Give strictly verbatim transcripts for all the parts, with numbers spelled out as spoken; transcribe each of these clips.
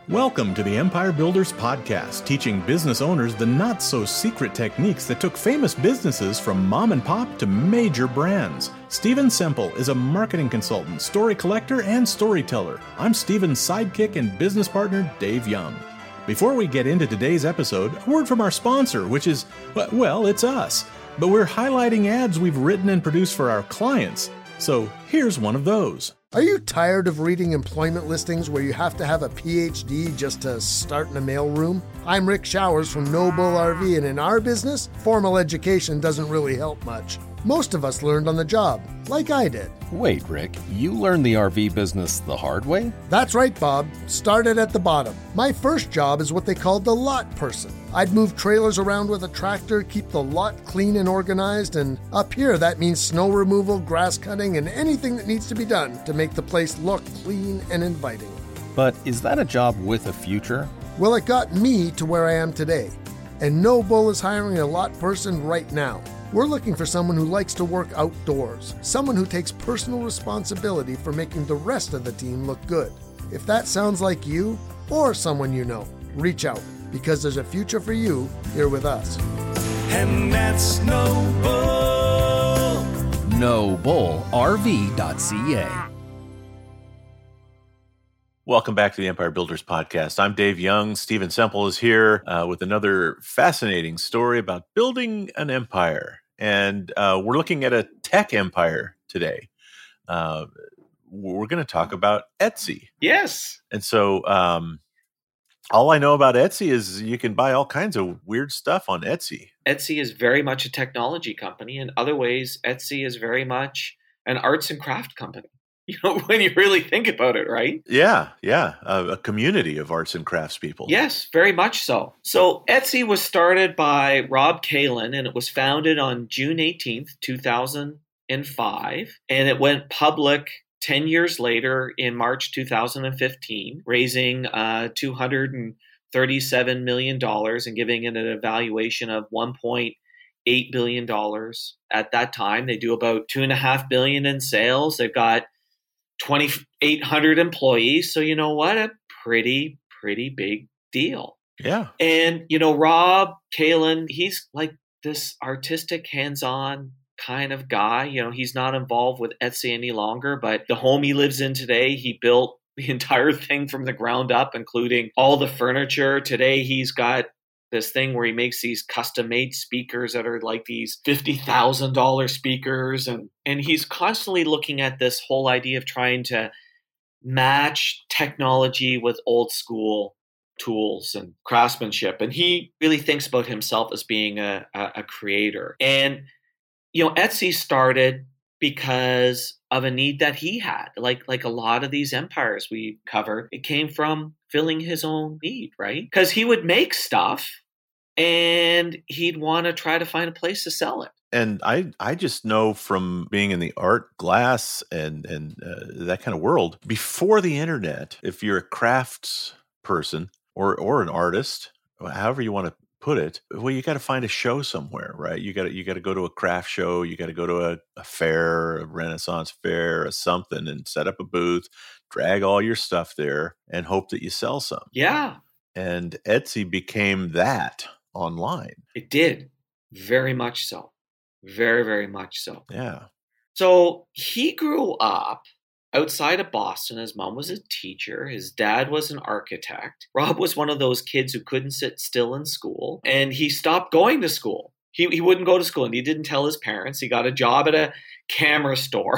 Welcome to the Empire Builders Podcast, teaching business owners the not-so-secret techniques that took famous businesses from mom and pop to major brands. Stephen Semple is a marketing consultant, story collector, and storyteller. I'm Stephen's sidekick and business partner, Dave Young. Before we get into today's episode, a word from our sponsor, which is, well, it's us. But we're highlighting ads we've written and produced for our clients. So here's one of those. Are you tired of reading employment listings where you have to have a P H D just to start in a mailroom? I'm Rick Showers from Noble R V, and in our business, formal education doesn't really help much. Most of us learned on the job, like I did. Wait, Rick, you learned the R V business the hard way? That's right, Bob. Started at the bottom. My first job is what they called the lot person. I'd move trailers around with a tractor, keep the lot clean and organized, and up here that means snow removal, grass cutting, and anything that needs to be done to make the place look clean and inviting. But is that a job with a future? Well, it got me to where I am today. And Noble is hiring a lot person right now. We're looking for someone who likes to work outdoors, someone who takes personal responsibility for making the rest of the team look good. If that sounds like you or someone you know, reach out, because there's a future for you here with us. And that's Noble. noble R V dot C A. Welcome back to the Empire Builders Podcast. I'm Dave Young. Stephen Semple is here uh, with another fascinating story about building an empire. And uh, we're looking at a tech empire today. Uh, we're going to talk about Etsy. Yes. And so um, all I know about Etsy is you can buy all kinds of weird stuff on Etsy. Etsy is very much a technology company. In other ways, Etsy is very much an arts and craft company. You know, when you really think about it, right? Yeah, yeah. A, a community of arts and crafts people. Yes, very much so. So Etsy was started by Rob Kalin, and it was founded on June eighteenth, two thousand five. And it went public ten years later in March two thousand fifteen, raising uh, two hundred thirty-seven million dollars and giving it an valuation of one point eight billion dollars at that time. They do about two point five billion dollars in sales. They've got twenty-eight hundred employees. So you know what? A pretty, pretty big deal. Yeah. And, you know, Rob Kalin, he's like this artistic, hands-on kind of guy. You know, he's not involved with Etsy any longer, but the home he lives in today, he built the entire thing from the ground up, including all the furniture. Today, he's got this thing where he makes these custom-made speakers that are like these fifty thousand dollars speakers. And, and he's constantly looking at this whole idea of trying to match technology with old school tools and craftsmanship. And he really thinks about himself as being a, a, a creator. And, you know, Etsy started because of a need that he had. Like, like a lot of these empires we covered, it came from filling his own need, right? Because he would make stuff and he'd want to try to find a place to sell it. And I, I just know from being in the art, glass, and and uh, that kind of world, before the internet, if you're a crafts person or or an artist, however you want to put it, well, you got to find a show somewhere, right? You got to you got to go to a craft show, you got to go to a, a fair, a Renaissance fair, or something, and set up a booth, drag all your stuff there, and hope that you sell some. Yeah, and Etsy became that online. It did, very much so. Very, very much so. Yeah. So he grew up outside of Boston. His mom was a teacher. His dad was an architect. Rob was one of those kids who couldn't sit still in school. And he stopped going to school. He he wouldn't go to school, and he didn't tell his parents. He got a job at a camera store.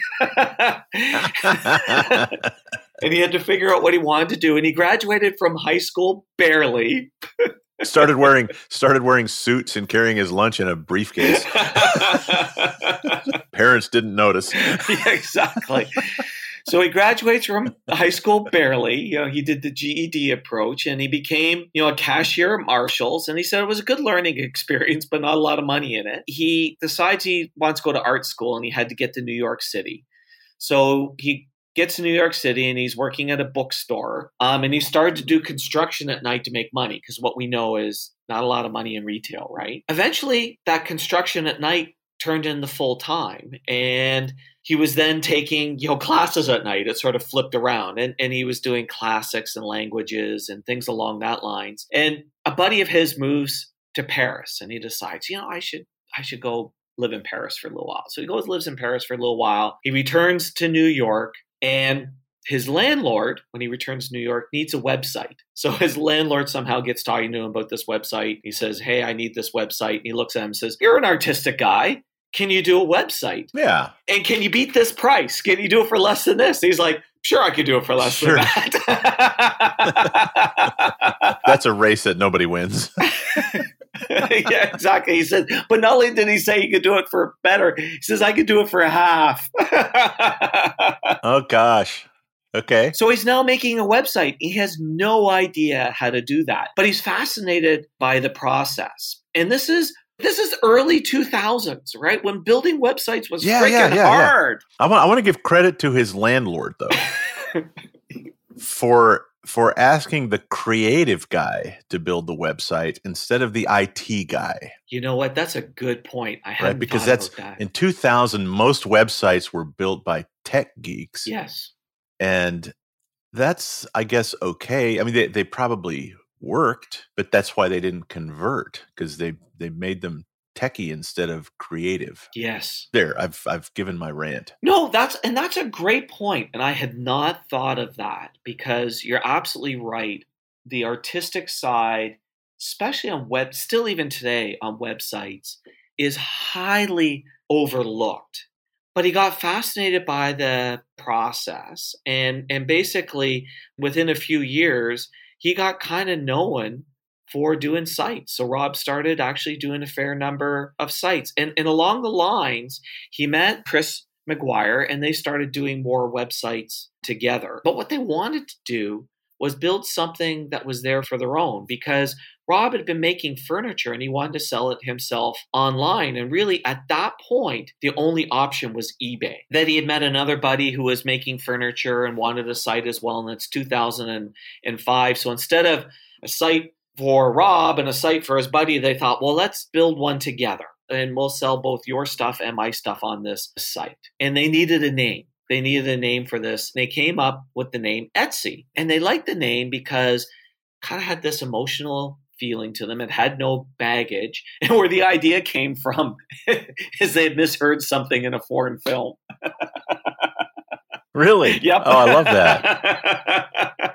And he had to figure out what he wanted to do. And he graduated from high school barely. started wearing started wearing suits and carrying his lunch in a briefcase. Parents didn't notice. Yeah, exactly. So he graduates from high school barely. You know, he did the G E D approach, and he became, you know, a cashier at Marshall's. And he said it was a good learning experience, but not a lot of money in it. He decides he wants to go to art school, and he had to get to New York City. So he gets to New York City, and he's working at a bookstore. Um, and he started to do construction at night to make money, because what we know is not a lot of money in retail, right? Eventually, that construction at night turned into full time. And he was then taking, you know, classes at night. It sort of flipped around, and, and he was doing classics and languages and things along that lines. And a buddy of his moves to Paris, and he decides, you know, I should, I should go live in Paris for a little while. So he goes, lives in Paris for a little while. He returns to New York, and his landlord, when he returns to New York, needs a website. So his landlord somehow gets talking to him about this website. He says, hey, I need this website. And he looks at him and says, you're an artistic guy. Can you do a website? Yeah. And can you beat this price? Can you do it for less than this? He's like, sure, I could do it for less Sure. than that. That's a race that nobody wins. Yeah, exactly. He said, but not only did he say he could do it for better, he says, I could do it for a half. Oh, gosh. Okay. So he's now making a website. He has no idea how to do that, but he's fascinated by the process. And this is This is early two thousands, right? When building websites was Yeah, freaking yeah, yeah, hard. I want I want to give credit to his landlord, though, for for asking the creative guy to build the website instead of the I T guy. You know what? That's a good point. I hadn't Right? Because thought that's about that. in two thousand, most websites were built by tech geeks. Yes. And that's, I guess, okay. I mean, they, they probably worked, but that's why they didn't convert, because they, they made them techie instead of creative. Yes. There, I've I've given my rant. No, that's and that's a great point. And I had not thought of that, because you're absolutely right. The artistic side, especially on web, still even today on websites, is highly overlooked. But he got fascinated by the process, and and basically within a few years, he got kind of known for doing sites. So Rob started actually doing a fair number of sites. And, and along the lines, he met Chris McGuire, and they started doing more websites together. But what they wanted to do was build something that was there for their own, because Rob had been making furniture and he wanted to sell it himself online. And really at that point, the only option was eBay. Then he had met another buddy who was making furniture and wanted a site as well. And it's two thousand five. So instead of a site for Rob and a site for his buddy, they thought, well, let's build one together and we'll sell both your stuff and my stuff on this site. And they needed a name. They needed a name for this. They came up with the name Etsy. And they liked the name because it kind of had this emotional feeling to them. It had no baggage. And where the idea came from is they had misheard something in a foreign film. Really? Yep. Oh, I love that.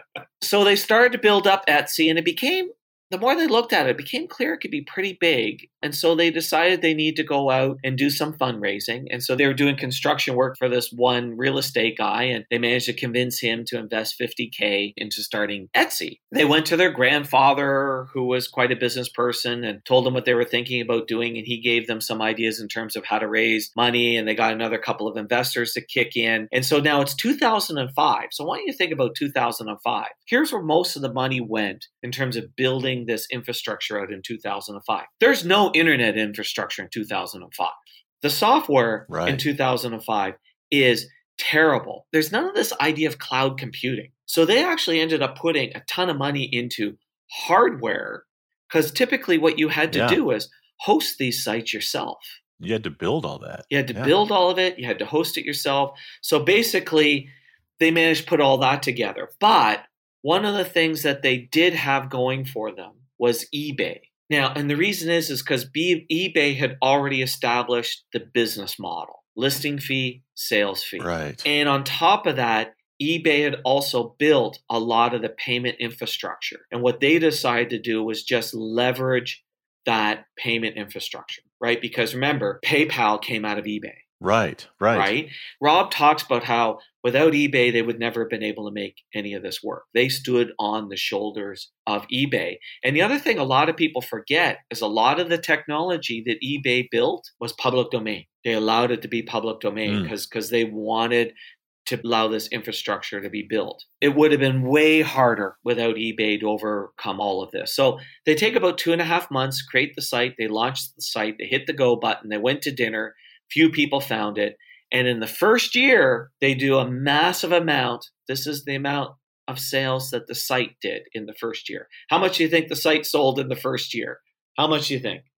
So they started to build up Etsy, and it became, the more they looked at it, it became clear it could be pretty big. And so they decided they need to go out and do some fundraising. And so they were doing construction work for this one real estate guy, and they managed to convince him to invest fifty K into starting Etsy. They went to their grandfather, who was quite a business person, and told them what they were thinking about doing. And he gave them some ideas in terms of how to raise money. And they got another couple of investors to kick in. And so now it's two thousand five. So I want you to think about two thousand five. Here's where most of the money went in terms of building this infrastructure out in two thousand five. There's no internet infrastructure in two thousand five. The software Right. in two thousand five is terrible. There's none of this idea of cloud computing. So they actually ended up putting a ton of money into hardware, because typically what you had to Yeah. do is host these sites yourself. You had to build all that. You had to Yeah. build all of it. You had to host it yourself. So basically, they managed to put all that together. But one of the things that they did have going for them was eBay. Now, and the reason is, is because B- eBay had already established the business model: listing fee, sales fee. Right. And on top of that, eBay had also built a lot of the payment infrastructure. And what they decided to do was just leverage that payment infrastructure, right? Because remember, PayPal came out of eBay. Right. Right. Right. Rob talks about how without eBay, they would never have been able to make any of this work. They stood on the shoulders of eBay. And the other thing a lot of people forget is a lot of the technology that eBay built was public domain. They allowed it to be public domain because Mm. because they wanted to allow this infrastructure to be built. It would have been way harder without eBay to overcome all of this. So they take about two and a half months, create the site. They launched the site. They hit the go button. They went to dinner. Few people found it. And in the first year, they do a massive amount. This is the amount of sales that the site did in the first year. How much do you think the site sold in the first year? How much do you think?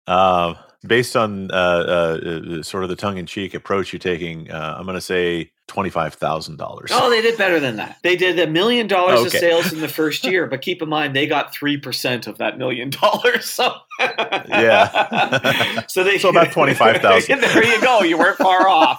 Um, based on uh, uh, sort of the tongue-in-cheek approach you're taking, uh, I'm going to say twenty-five thousand dollars. Oh, they did better than that. They did a million dollars Okay. of sales in the first year, but keep in mind they got three percent of that million dollars. So yeah, so they so about twenty-five thousand. There you go. You weren't far off.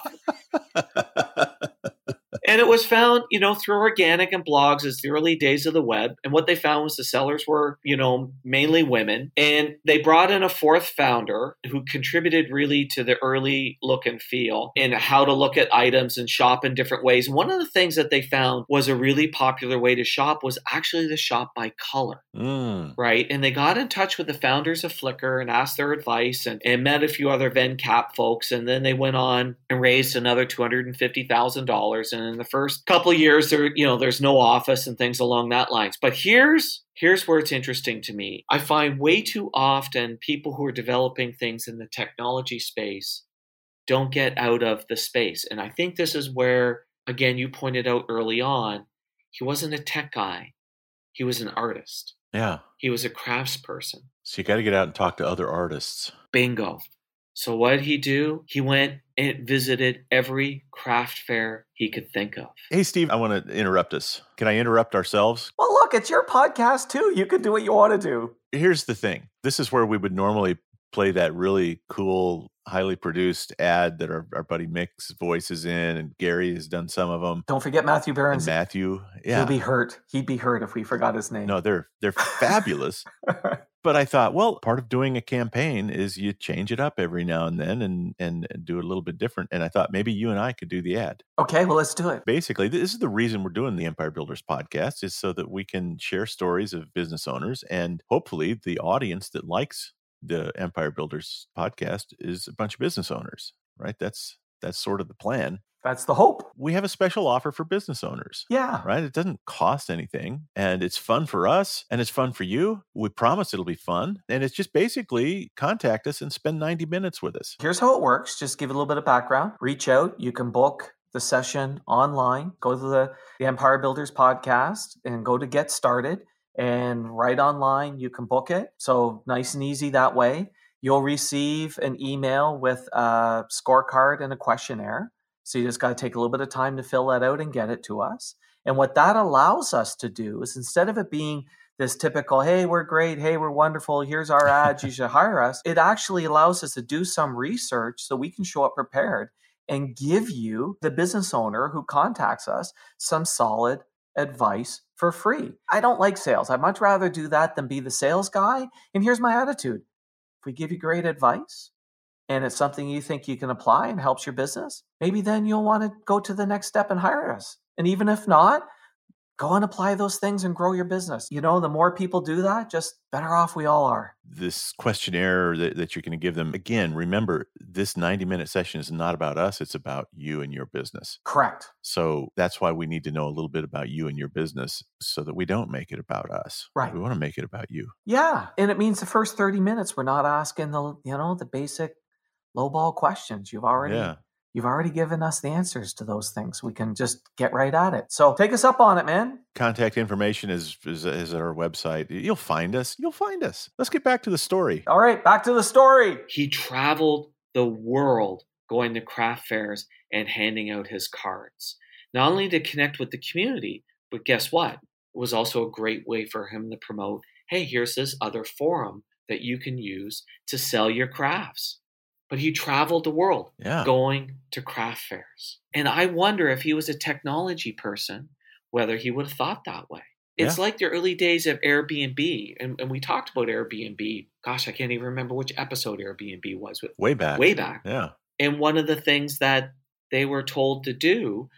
And it was found, you know, through organic and blogs as the early days of the web. And what they found was the sellers were, you know, mainly women. And they brought in a fourth founder who contributed really to the early look and feel and how to look at items and shop in different ways. And one of the things that they found was a really popular way to shop was actually to shop by color, mm. right? And they got in touch with the founders of Flickr and asked their advice and, and met a few other Vencap folks. And then they went on and raised another two hundred fifty thousand dollars. And in the first couple of years, there, you know, there's no office and things along that lines. But here's here's where it's interesting to me. I find way too often people who are developing things in the technology space don't get out of the space. And I think this is where, again, you pointed out early on, he wasn't a tech guy. He was an artist. Yeah. He was a craftsperson. So you got to get out and talk to other artists. Bingo. So what did he do? He went and visited every craft fair he could think of. Hey, Steve, I want to interrupt us. Can I interrupt ourselves? Well, look, it's your podcast too. You can do what you want to do. Here's the thing. This is where we would normally play that really cool, highly produced ad that our, our buddy Mick's voice is in, and Gary has done some of them. Don't forget Matthew And Barron's. Matthew. Yeah. He'll be hurt. He'd be hurt if we forgot his name. No, they're they're fabulous. But I thought, well, part of doing a campaign is you change it up every now and then and, and and do it a little bit different. And I thought maybe you and I could do the ad. Okay, well, let's do it. Basically, this is the reason we're doing the Empire Builders podcast, is so that we can share stories of business owners, and hopefully the audience that likes the Empire Builders podcast is a bunch of business owners, right? That's that's sort of the plan. That's the hope. We have a special offer for business owners. Yeah. Right? It doesn't cost anything, and it's fun for us, and it's fun for you. We promise it'll be fun. And it's just basically contact us and spend ninety minutes with us. Here's how it works. Just give a little bit of background. Reach out. You can book the session online. Go to the, the Empire Builders podcast and go to Get Started. And right online, you can book it. So nice and easy that way. You'll receive an email with a scorecard and a questionnaire. So you just got to take a little bit of time to fill that out and get it to us. And what that allows us to do is, instead of it being this typical, hey, we're great, hey, we're wonderful, here's our ads, you should hire us, it actually allows us to do some research so we can show up prepared and give you, the business owner who contacts us, some solid advice for free. I don't like sales. I'd much rather do that than be the sales guy. And here's my attitude. If we give you great advice, and it's something you think you can apply and helps your business, maybe then you'll want to go to the next step and hire us. And even if not, go and apply those things and grow your business. You know, the more people do that, just better off we all are. This questionnaire that, that you're going to give them, again, remember, this ninety minute session is not about us. It's about you and your business. Correct. So that's why we need to know a little bit about you and your business, so that we don't make it about us. Right. We want to make it about you. Yeah. And it means the first thirty minutes, we're not asking the, you know, the basic lowball questions. You've already, Yeah. you've already given us the answers to those things. We can just get right at it. So take us up on it, man. Contact information is, is, is at our website. You'll find us. You'll find us. Let's get back to the story. All right, back to the story. He traveled the world going to craft fairs and handing out his cards, not only to connect with the community, but guess what? It was also a great way for him to promote, hey, here's this other forum that you can use to sell your crafts. But he traveled the world Yeah. going to craft fairs. And I wonder if he was a technology person, whether he would have thought that way. It's Yeah. like the early days of Airbnb. And, and we talked about Airbnb. Gosh, I can't even remember which episode Airbnb was with. Way back. Way back. Yeah. And one of the things that they were told to do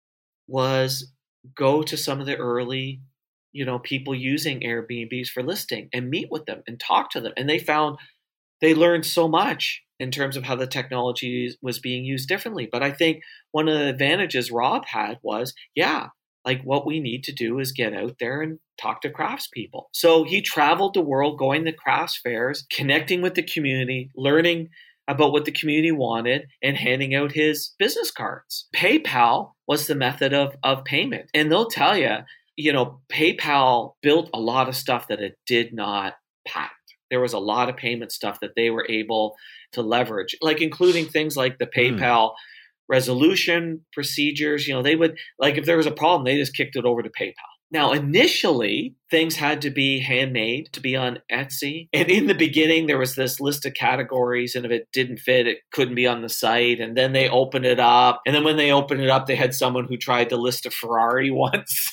was go to some of the early, you know, people using Airbnbs for listing and meet with them and talk to them. And they found they learned so much in terms of how the technology was being used differently. But I think one of the advantages Rob had was, yeah, like what we need to do is get out there and talk to craftspeople. So he traveled the world going to crafts fairs, connecting with the community, learning about what the community wanted, and handing out his business cards. PayPal was the method of, of payment. And they'll tell you, you know, PayPal built a lot of stuff that it did not patent. there was a lot of payment stuff that they were able to leverage, like including things like the PayPal mm. resolution procedures. You know, they would, like, if there was a problem, they just kicked it over to PayPal. Now, initially, things had to be handmade to be on Etsy. And in the beginning, there was this list of categories. And if it didn't fit, it couldn't be on the site. And then they opened it up. And then when they opened it up, they had someone who tried to list a Ferrari once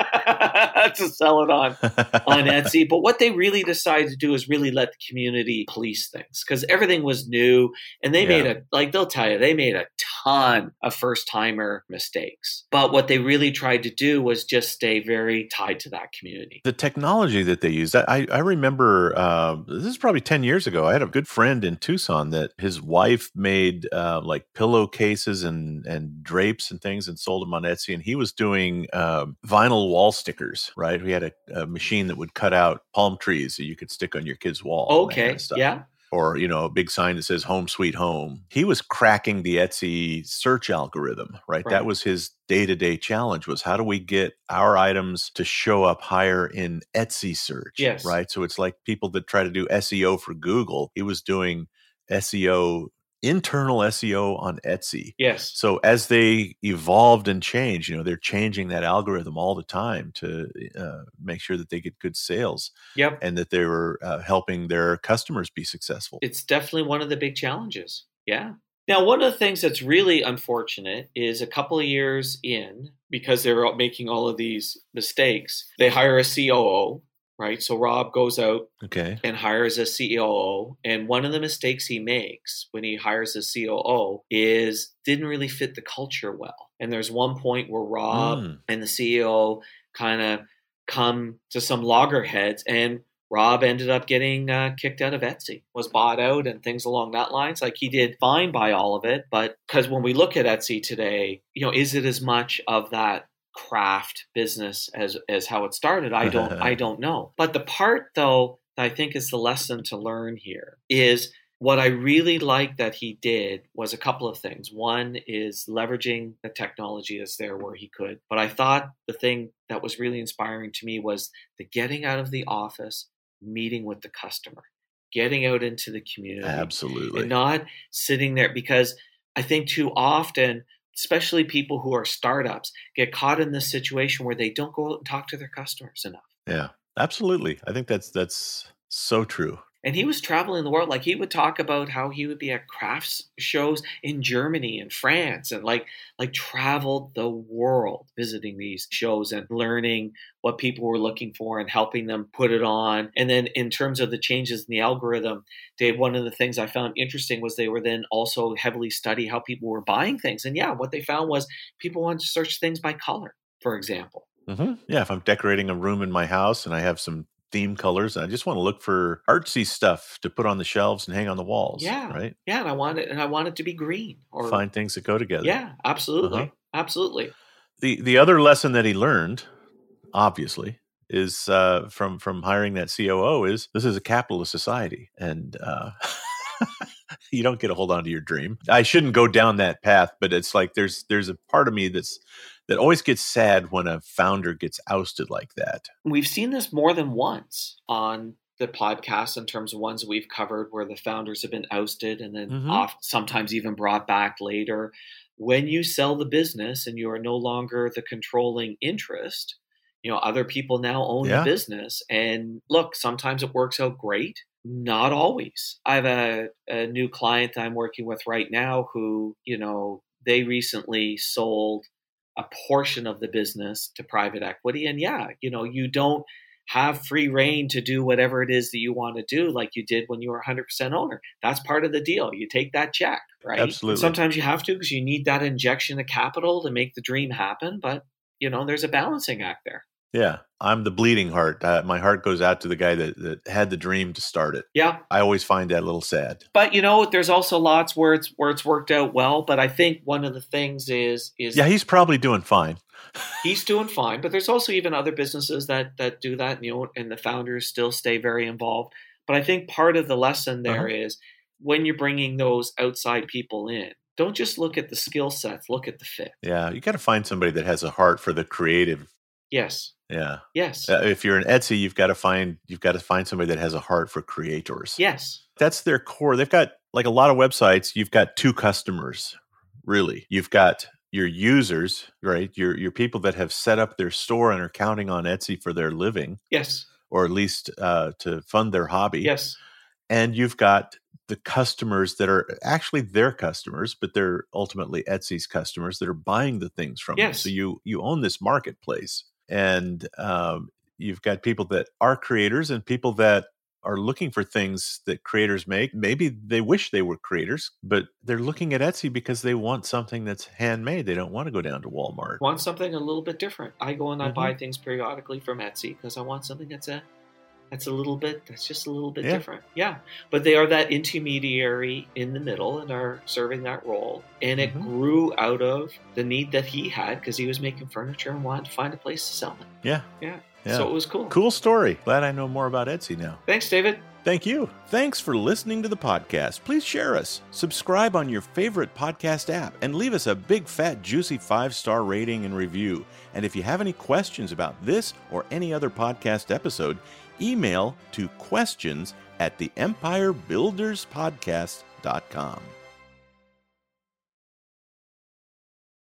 to sell it on, on Etsy. But what they really decided to do is really let the community police things, because everything was new. And they yeah. made a, like they'll tell you, they made a ton of first-timer mistakes. But what they really tried to do was just stay very tied to that community. The technology that they use, I, I remember, uh, this is probably ten years ago, I had a good friend in Tucson that his wife made uh, like pillowcases and, and drapes and things and sold them on Etsy. And he was doing um, vinyl wall stickers, right? We had a, a machine that would cut out palm trees that you could stick on your kid's wall. Okay, kind of yeah. Or, you know, a big sign that says home sweet home. He was cracking the Etsy search algorithm, right? right? That was his day-to-day challenge, was how do we get our items to show up higher in Etsy search, yes. right? So it's like people that try to do S E O for Google. He was doing S E O, internal S E O on Etsy. Yes. So as they evolved and changed, you know, they're changing that algorithm all the time to uh, make sure that they get good sales. Yep. And that they were uh, helping their customers be successful. It's definitely one of the big challenges. Yeah. Now, one of the things that's really unfortunate is a couple of years in, because they're making all of these mistakes, they hire a C O O. Right. So Rob goes out okay. and hires a C O O. And one of the mistakes he makes when he hires a C O O is didn't really fit the culture well. And there's one point where Rob mm. and the C E O kind of come to some loggerheads, and Rob ended up getting uh, kicked out of Etsy, was bought out and things along that lines. Like, he did fine by all of it. But because when we look at Etsy today, you know, is it as much of that craft business as as how it started? I don't I don't know. But the part, though, that I think is the lesson to learn here is what I really like that he did was a couple of things. One is leveraging the technology that's there where he could. But I thought the thing that was really inspiring to me was the getting out of the office, meeting with the customer, getting out into the community. Absolutely. And not sitting there, because I think too often, especially people who are startups, get caught in this situation where they don't go out and talk to their customers enough. Yeah, absolutely. I think that's that's so true. And he was traveling the world. Like, he would talk about how he would be at crafts shows in Germany and France, and like like traveled the world visiting these shows and learning what people were looking for and helping them put it on. And then in terms of the changes in the algorithm, Dave, one of the things I found interesting was they were then also heavily study how people were buying things. And yeah, what they found was people wanted to search things by color, for example. Mm-hmm. Yeah, if I'm decorating a room in my house and I have some theme colors, and I just want to look for artsy stuff to put on the shelves and hang on the walls. Yeah. Right. Yeah. And I want it, and I want it to be green, or find things that go together. Yeah, absolutely. Uh-huh. Absolutely. The the other lesson that he learned, obviously, is uh, from from hiring that C O O is this is a capitalist society, and uh, you don't get a hold on to your dream. I shouldn't go down that path, but it's like there's there's a part of me that's that always gets sad when a founder gets ousted like that. We've seen this more than once on the podcast in terms of ones we've covered where the founders have been ousted and then mm-hmm. off, sometimes even brought back later. When you sell the business and you are no longer the controlling interest, you know, other people now own yeah. the business. And look, sometimes it works out great. Not always. I have a, a new client I'm working with right now who, you know, they recently sold a portion of the business to private equity. And yeah, you know, you don't have free reign to do whatever it is that you want to do like you did when you were one hundred percent owner. That's part of the deal. You take that check, right? Absolutely. And sometimes you have to because you need that injection of capital to make the dream happen. But, you know, there's a balancing act there. Yeah, I'm the bleeding heart. Uh, my heart goes out to the guy that, that had the dream to start it. Yeah. I always find that a little sad. But, you know, there's also lots where it's where it's worked out well. But I think one of the things is... is yeah, he's probably doing fine. He's doing fine. But there's also even other businesses that that do that, you know, and the founders still stay very involved. But I think part of the lesson there uh-huh. is when you're bringing those outside people in, don't just look at the skill sets, look at the fit. Yeah, you got to find somebody that has a heart for the creative Yes. Yeah. Yes. Uh, if you're an Etsy, you've got to find you've got to find somebody that has a heart for creators. Yes. That's their core. They've got, like a lot of websites, you've got two customers, really. You've got your users, right? Your your people that have set up their store and are counting on Etsy for their living. Yes. Or at least uh, to fund their hobby. Yes. And you've got the customers that are actually their customers, but they're ultimately Etsy's customers that are buying the things from Yes. you. So you you own this marketplace. And um, you've got people that are creators and people that are looking for things that creators make. Maybe they wish they were creators, but they're looking at Etsy because they want something that's handmade. They don't want to go down to Walmart. Want something a little bit different. I go and I Mhm. buy things periodically from Etsy because I want something that's a that's a little bit that's just a little bit Yeah. different. Yeah. But they are that intermediary in the middle and are serving that role. And it Mhm. grew out of the need that he had because he was making furniture and wanted to find a place to sell it. Yeah. Yeah. Yeah. So it was cool. Cool story. Glad I know more about Etsy now. Thanks, David. Thank you. Thanks for listening to the podcast. Please share us. Subscribe on your favorite podcast app and leave us a big, fat, juicy five-star rating and review. And if you have any questions about this or any other podcast episode, email to questions at the empire builders podcast dot com.